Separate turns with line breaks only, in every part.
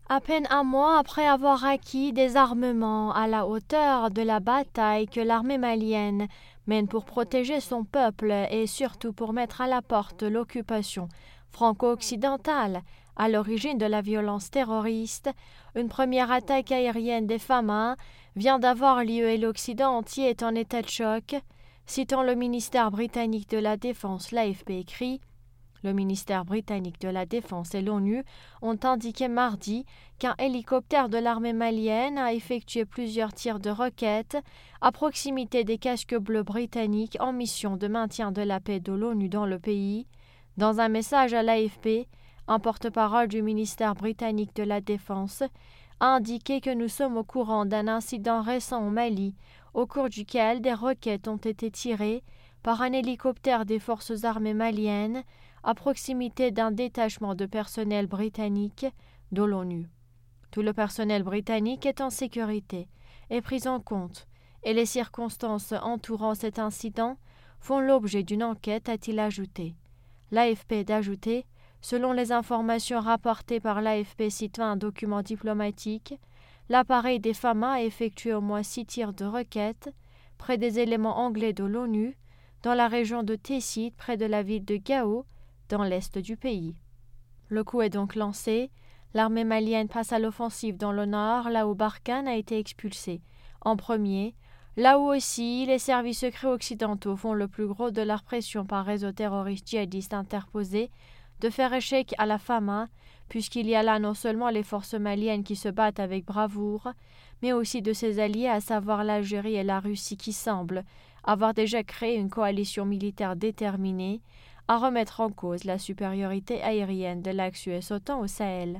À peine un mois après avoir acquis des armements à la hauteur de la bataille que l'armée malienne mène pour protéger son peuple et surtout pour mettre à la porte l'occupation franco-occidentale à l'origine de la violence terroriste, une première attaque aérienne des FAMA vient d'avoir lieu et l'Occident entier est en état de choc. Citant le ministère britannique de la Défense, l'AFP écrit « Le ministère britannique de la Défense et l'ONU ont indiqué mardi qu'un hélicoptère de l'armée malienne a effectué plusieurs tirs de roquettes à proximité des casques bleus britanniques en mission de maintien de la paix de l'ONU dans le pays. » Dans un message à l'AFP, un porte-parole du ministère britannique de la Défense a indiqué que nous sommes au courant d'un incident récent au Mali, au cours duquel des roquettes ont été tirées par un hélicoptère des forces armées maliennes à proximité d'un détachement de personnel britannique de l'ONU. Tout le personnel britannique est en sécurité et pris en compte, et les circonstances entourant cet incident font l'objet d'une enquête, a-t-il ajouté. L'AFP d'ajouter, selon les informations rapportées par l'AFP citant un document diplomatique, l'appareil des FAMA a effectué au moins 6 tirs de roquettes près des éléments anglais de l'ONU, dans la région de Tessit, près de la ville de Gao, dans l'est du pays. Le coup est donc lancé. L'armée malienne passe à l'offensive dans le nord, là où Barkhane a été expulsé en premier, là où aussi les services secrets occidentaux font le plus gros de leur pression par réseau terroriste djihadiste interposé de faire échec à la FAMA, puisqu'il y a là non seulement les forces maliennes qui se battent avec bravoure, mais aussi de ses alliés, à savoir l'Algérie et la Russie, qui semblent avoir déjà créé une coalition militaire déterminée à remettre en cause la supériorité aérienne de l'axe US-OTAN au Sahel.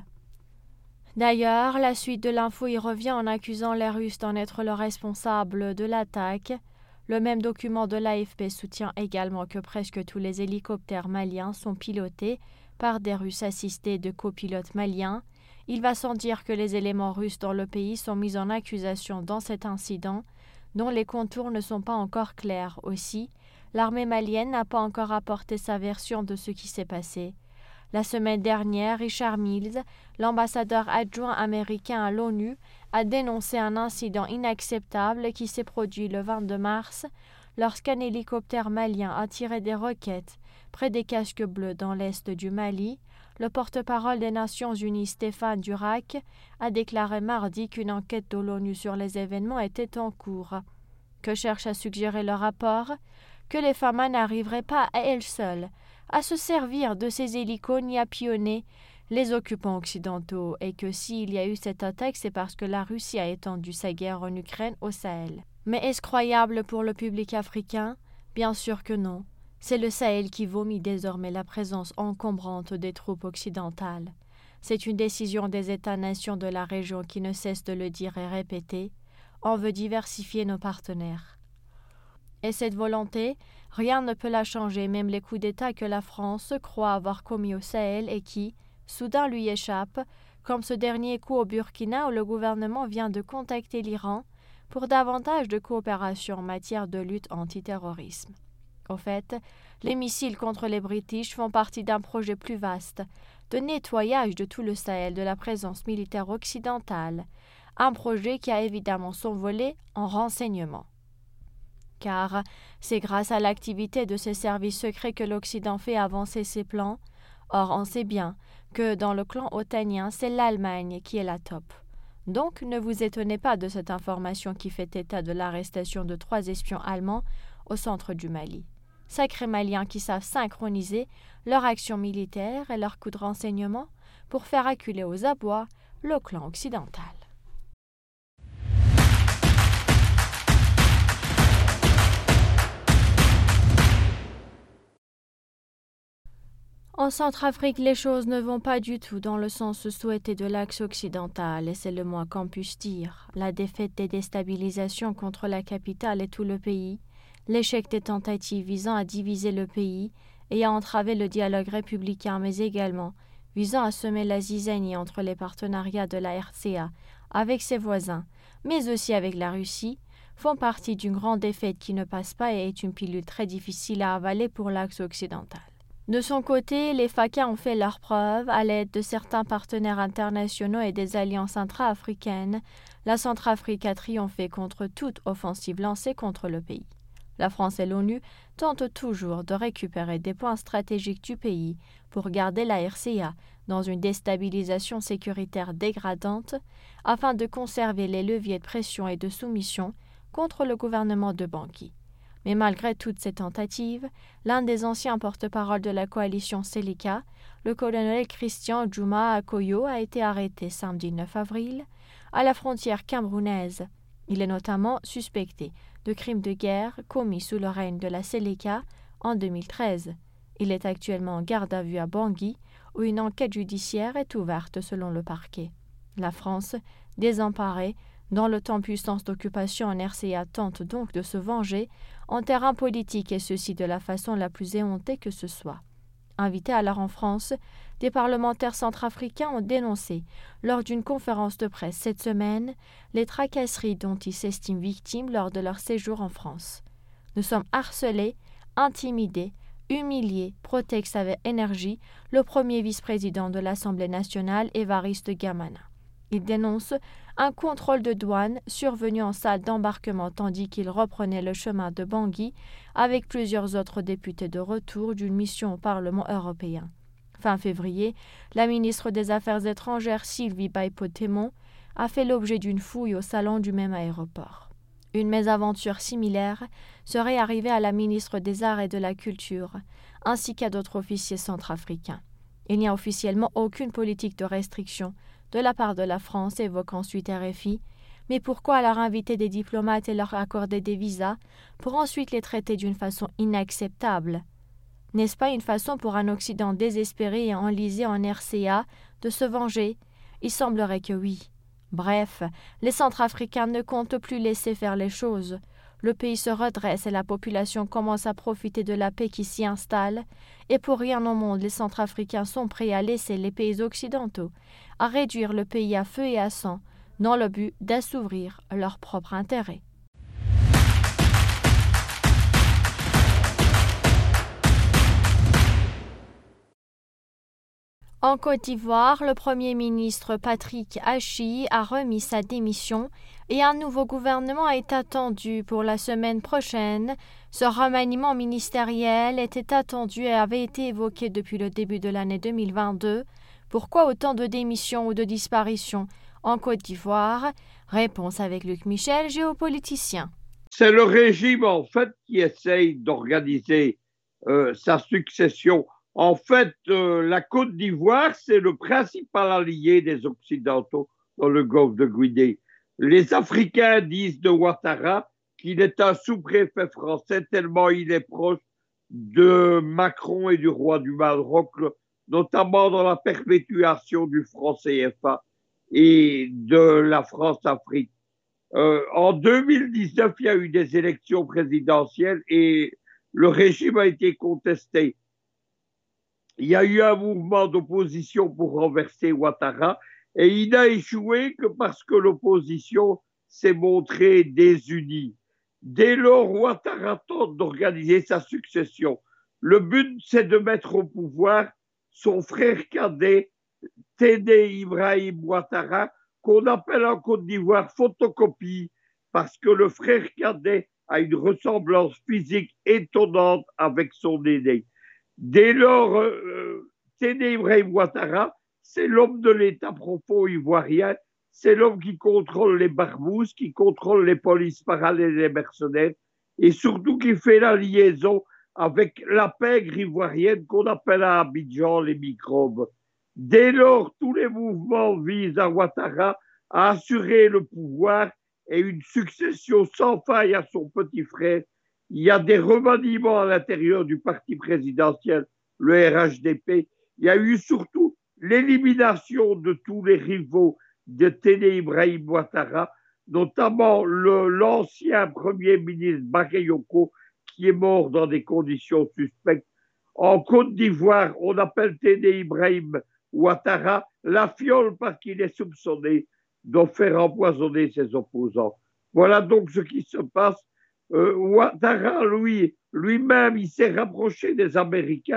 D'ailleurs, la suite de l'info y revient en accusant les Russes d'en être le responsable de l'attaque. Le même document de l'AFP soutient également que presque tous les hélicoptères maliens sont pilotés par des Russes assistés de copilotes maliens. Il va sans dire que les éléments russes dans le pays sont mis en accusation dans cet incident, dont les contours ne sont pas encore clairs. Aussi, l'armée malienne n'a pas encore apporté sa version de ce qui s'est passé. La semaine dernière, Richard Mills, l'ambassadeur adjoint américain à l'ONU, a dénoncé un incident inacceptable qui s'est produit le 22 mars lorsqu'un hélicoptère malien a tiré des roquettes près des casques bleus dans l'est du Mali. Le porte-parole des Nations Unies, Stéphane Durac, a déclaré mardi qu'une enquête de l'ONU sur les événements était en cours. Que cherche à suggérer le rapport? Que les FAMA n'arriveraient pas à elles seules à se servir de ces hélicos ni à pionner les occupants occidentaux, et que s'il y a eu cette attaque, c'est parce que la Russie a étendu sa guerre en Ukraine au Sahel. Mais est-ce croyable pour le public africain? Bien sûr que non. C'est le Sahel qui vomit désormais la présence encombrante des troupes occidentales. C'est une décision des États-nations de la région qui ne cesse de le dire et répéter. On veut diversifier nos partenaires. Et cette volonté, rien ne peut la changer, même les coups d'État que la France croit avoir commis au Sahel et qui, soudain, lui échappent, comme ce dernier coup au Burkina où le gouvernement vient de contacter l'Iran pour davantage de coopération en matière de lutte antiterrorisme. Au fait, les missiles contre les British font partie d'un projet plus vaste de nettoyage de tout le Sahel de la présence militaire occidentale, un projet qui a évidemment son volet en renseignement. Car c'est grâce à l'activité de ces services secrets que l'Occident fait avancer ses plans. Or, on sait bien que dans le clan otanien, c'est l'Allemagne qui est la top. Donc, ne vous étonnez pas de cette information qui fait état de l'arrestation de 3 espions allemands au centre du Mali. Sacrés Maliens qui savent synchroniser leur action militaire et leurs coups de renseignement pour faire acculer aux abois le clan occidental. En Centrafrique, les choses ne vont pas du tout dans le sens souhaité de l'axe occidental, et c'est le moins qu'on puisse dire. La défaite des déstabilisations contre la capitale et tout le pays, l'échec des tentatives visant à diviser le pays et à entraver le dialogue républicain, mais également visant à semer la zizanie entre les partenariats de la RCA avec ses voisins, mais aussi avec la Russie, font partie d'une grande défaite qui ne passe pas et est une pilule très difficile à avaler pour l'axe occidental. De son côté, les FACA ont fait leurs preuves à l'aide de certains partenaires internationaux et des alliances intra-africaines. La Centrafrique a triomphé contre toute offensive lancée contre le pays. La France et l'ONU tentent toujours de récupérer des points stratégiques du pays pour garder la RCA dans une déstabilisation sécuritaire dégradante afin de conserver les leviers de pression et de soumission contre le gouvernement de Bangui. Mais malgré toutes ces tentatives, l'un des anciens porte-parole de la coalition Seleka, le colonel Christian Djouma Akoyo, a été arrêté samedi 9 avril à la frontière camerounaise. Il est notamment suspecté de crimes de guerre commis sous le règne de la Seleka en 2013. Il est actuellement en garde à vue à Bangui, où une enquête judiciaire est ouverte selon le parquet. La France, désemparée, dans le temps puissance d'occupation en RCA, tente donc de se venger en terrain politique, et ceci de la façon la plus éhontée que ce soit. Invités alors en France, des parlementaires centrafricains ont dénoncé, lors d'une conférence de presse cette semaine, les tracasseries dont ils s'estiment victimes lors de leur séjour en France. Nous sommes harcelés, intimidés, humiliés, proteste avec énergie le premier vice-président de l'Assemblée nationale, Évariste Gamana. Il dénonce un contrôle de douane survenu en salle d'embarquement tandis qu'il reprenait le chemin de Bangui avec plusieurs autres députés de retour d'une mission au Parlement européen. Fin février, la ministre des Affaires étrangères Sylvie Baïpo-Témon a fait l'objet d'une fouille au salon du même aéroport. Une mésaventure similaire serait arrivée à la ministre des Arts et de la Culture, ainsi qu'à d'autres officiers centrafricains. Il n'y a officiellement aucune politique de restriction de la part de la France, évoque ensuite RFI, mais pourquoi leur inviter des diplomates et leur accorder des visas pour ensuite les traiter d'une façon inacceptable? N'est-ce pas une façon pour un Occident désespéré et enlisé en RCA de se venger? Il semblerait que oui. Bref, les Centrafricains ne comptent plus laisser faire les choses. Le pays se redresse et la population commence à profiter de la paix qui s'y installe, et pour rien au monde les Centrafricains sont prêts à laisser les pays occidentaux, à réduire le pays à feu et à sang, dans le but d'assouvir leurs propres intérêts. En Côte d'Ivoire, le Premier ministre Patrick Achi a remis sa démission et un nouveau gouvernement est attendu pour la semaine prochaine. Ce remaniement ministériel était attendu et avait été évoqué depuis le début de l'année 2022. Pourquoi autant de démissions ou de disparitions en Côte d'Ivoire? Réponse avec Luc Michel, géopoliticien.
C'est le régime, en fait, qui essaye d'organiser sa succession. En fait, la Côte d'Ivoire, c'est le principal allié des Occidentaux dans le golfe de Guinée. Les Africains disent de Ouattara qu'il est un sous-préfet français tellement il est proche de Macron et du roi du Maroc, notamment dans la perpétuation du franc CFA et de la France-Afrique. En 2019, il y a eu des élections présidentielles et le régime a été contesté. Il y a eu un mouvement d'opposition pour renverser Ouattara et il n'a échoué que parce que l'opposition s'est montrée désunie. Dès lors, Ouattara tente d'organiser sa succession. Le but, c'est de mettre au pouvoir son frère cadet, Téné Ibrahim Ouattara, qu'on appelle en Côte d'Ivoire photocopie, parce que le frère cadet a une ressemblance physique étonnante avec son aîné. Dès lors, Téné Ibrahim Ouattara, c'est l'homme de l'État profond ivoirien, c'est l'homme qui contrôle les barbouzes, qui contrôle les polices parallèles et mercenaires, et surtout qui fait la liaison avec la pègre ivoirienne qu'on appelle à Abidjan les microbes. Dès lors, tous les mouvements visent à Ouattara à assurer le pouvoir et une succession sans faille à son petit frère. Il y a des remaniements à l'intérieur du parti présidentiel, le RHDP. Il y a eu surtout l'élimination de tous les rivaux de Téné Ibrahim Ouattara, notamment l'ancien premier ministre Bakayoko, qui est mort dans des conditions suspectes. En Côte d'Ivoire, on appelle Téné Ibrahim Ouattara la fiole parce qu'il est soupçonné de faire empoisonner ses opposants. Voilà donc ce qui se passe. Ouattara, lui-même, il s'est rapproché des Américains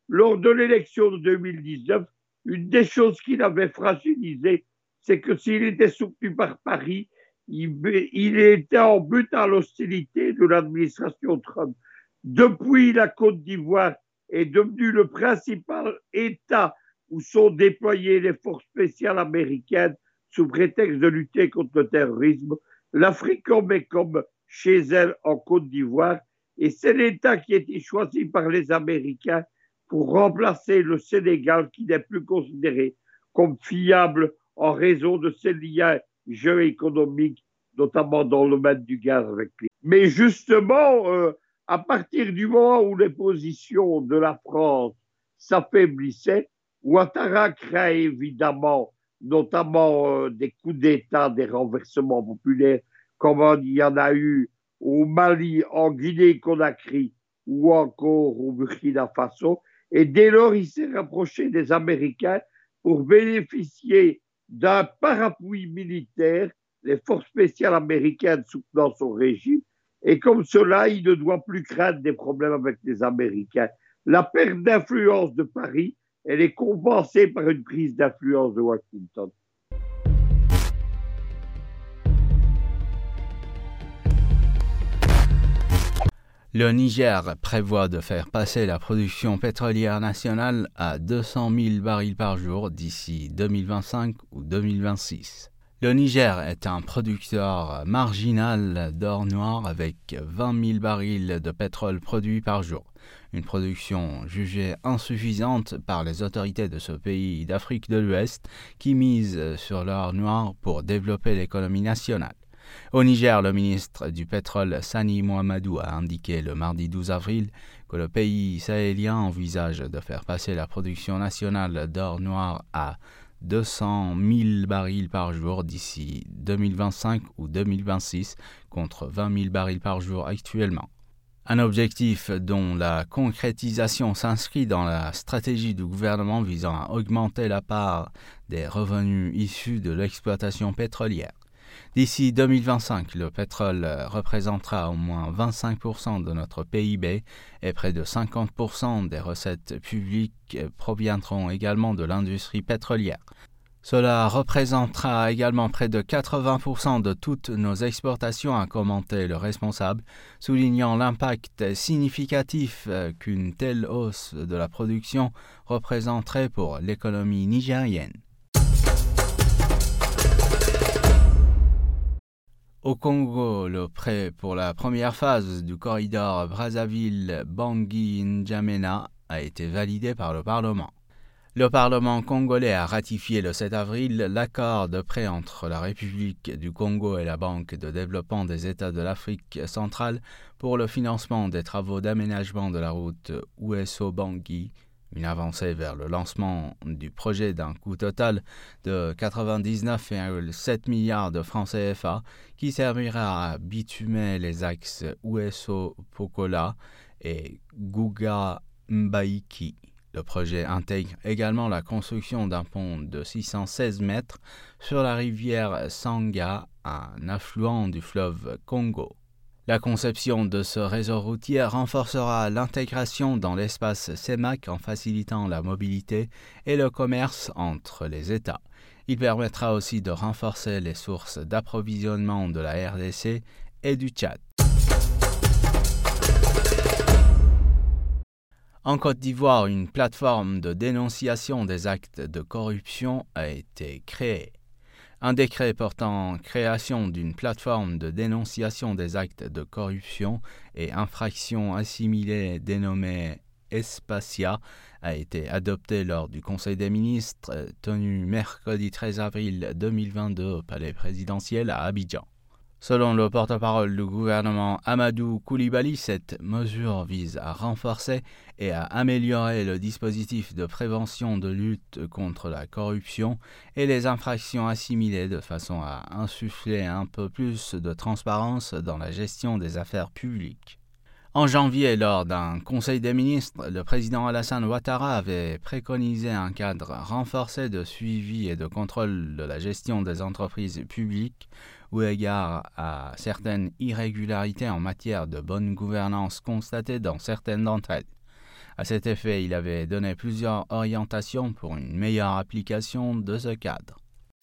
lors de l'élection de 2019, une des choses qu'il avait fragilisées, c'est que s'il était soutenu par Paris, il était en but à l'hostilité de l'administration Trump. Depuis, la Côte d'Ivoire est devenue le principal État où sont déployées les forces spéciales américaines sous prétexte de lutter contre le terrorisme. L'Africom est comme chez elle en Côte d'Ivoire et c'est l'État qui a été choisi par les Américains pour remplacer le Sénégal qui n'est plus considéré comme fiable en raison de ses liens géoéconomiques, notamment dans le domaine du gaz avec lui. Mais justement, à partir du moment où les positions de la France s'affaiblissaient, Ouattara craint évidemment notamment des coups d'État, des renversements populaires, comme il y en a eu au Mali, en Guinée-Conakry ou encore au Burkina Faso. Et dès lors, il s'est rapproché des Américains pour bénéficier d'un parapluie militaire, les forces spéciales américaines soutenant son régime. Et comme cela, il ne doit plus craindre des problèmes avec les Américains. La perte d'influence de Paris, elle est compensée par une prise d'influence de Washington.
Le Niger prévoit de faire passer la production pétrolière nationale à 200 000 barils par jour d'ici 2025 ou 2026. Le Niger est un producteur marginal d'or noir avec 20 000 barils de pétrole produits par jour, une production jugée insuffisante par les autorités de ce pays d'Afrique de l'Ouest qui misent sur l'or noir pour développer l'économie nationale. Au Niger, le ministre du Pétrole Sani Mohamedou a indiqué le mardi 12 avril que le pays sahélien envisage de faire passer la production nationale d'or noir à 200 000 barils par jour d'ici 2025 ou 2026 contre 20 000 barils par jour actuellement. Un objectif dont la concrétisation s'inscrit dans la stratégie du gouvernement visant à augmenter la part des revenus issus de l'exploitation pétrolière. D'ici 2025, le pétrole représentera au moins 25% de notre PIB et près de 50% des recettes publiques proviendront également de l'industrie pétrolière. Cela représentera également près de 80% de toutes nos exportations, a commenté le responsable, soulignant l'impact significatif qu'une telle hausse de la production représenterait pour l'économie nigérienne. Au Congo, le prêt pour la première phase du corridor Brazzaville-Bangui-N'Djamena a été validé par le Parlement. Le Parlement congolais a ratifié le 7 avril l'accord de prêt entre la République du Congo et la Banque de développement des États de l'Afrique centrale pour le financement des travaux d'aménagement de la route Ouesso-Bangui, une avancée vers le lancement du projet d'un coût total de 99,7 milliards de francs CFA qui servira à bitumer les axes Ouesso-Pokola et Gouga-Mbaïki. Le projet intègre également la construction d'un pont de 616 mètres sur la rivière Sanga, un affluent du fleuve Congo. La conception de ce réseau routier renforcera l'intégration dans l'espace CEMAC en facilitant la mobilité et le commerce entre les États. Il permettra aussi de renforcer les sources d'approvisionnement de la RDC et du Tchad. En Côte d'Ivoire, une plateforme de dénonciation des actes de corruption a été créée. Un décret portant création d'une plateforme de dénonciation des actes de corruption et infractions assimilées dénommée Espacia a été adopté lors du Conseil des ministres tenu mercredi 13 avril 2022 au palais présidentiel à Abidjan. Selon le porte-parole du gouvernement Amadou Koulibaly, cette mesure vise à renforcer et à améliorer le dispositif de prévention de lutte contre la corruption et les infractions assimilées de façon à insuffler un peu plus de transparence dans la gestion des affaires publiques. En janvier, lors d'un conseil des ministres, le président Alassane Ouattara avait préconisé un cadre renforcé de suivi et de contrôle de la gestion des entreprises publiques eu égard à certaines irrégularités en matière de bonne gouvernance constatées dans certaines d'entre elles. À cet effet, il avait donné plusieurs orientations pour une meilleure application de ce cadre.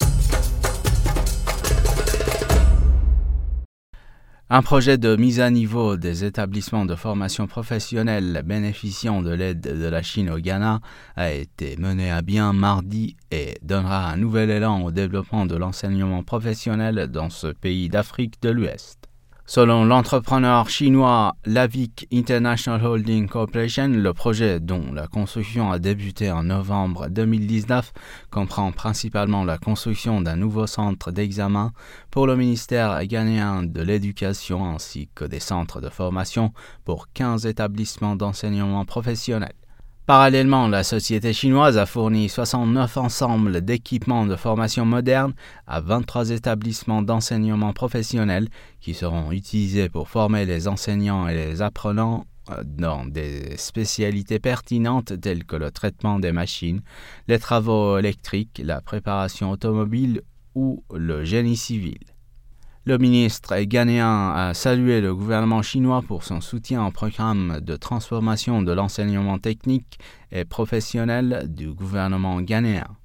Un projet de mise à niveau des établissements de formation professionnelle bénéficiant de l'aide de la Chine au Ghana a été mené à bien mardi et donnera un nouvel élan au développement de l'enseignement professionnel dans ce pays d'Afrique de l'Ouest. Selon l'entrepreneur chinois Lavic International Holding Corporation, le projet, dont la construction a débuté en novembre 2019, comprend principalement la construction d'un nouveau centre d'examen pour le ministère ghanéen de l'Éducation ainsi que des centres de formation pour 15 établissements d'enseignement professionnel. Parallèlement, la société chinoise a fourni 69 ensembles d'équipements de formation moderne à 23 établissements d'enseignement professionnel qui seront utilisés pour former les enseignants et les apprenants dans des spécialités pertinentes telles que le traitement des machines, les travaux électriques, la préparation automobile ou le génie civil. Le ministre ghanéen a salué le gouvernement chinois pour son soutien au programme de transformation de l'enseignement technique et professionnel du gouvernement ghanéen.